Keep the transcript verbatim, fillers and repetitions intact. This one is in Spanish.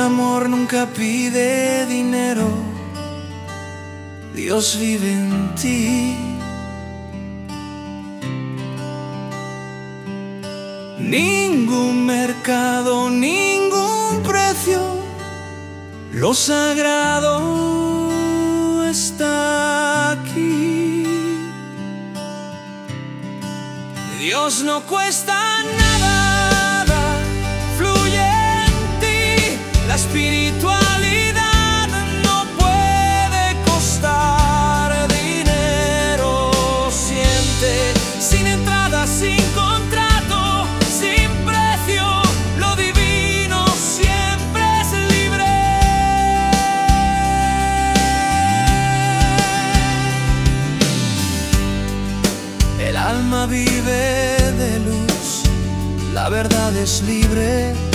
amor nunca pide dinero, Dios vive en ti. Ningún mercado, ningún precio, lo sagrado está aquí. Dios no cuesta nada, fluye en ti. La espiritualidad no puede costar dinero. Siente, sin entrada, sin contrato, sin precio, lo divino siempre es libre. El alma vive de luz, la verdad es libre.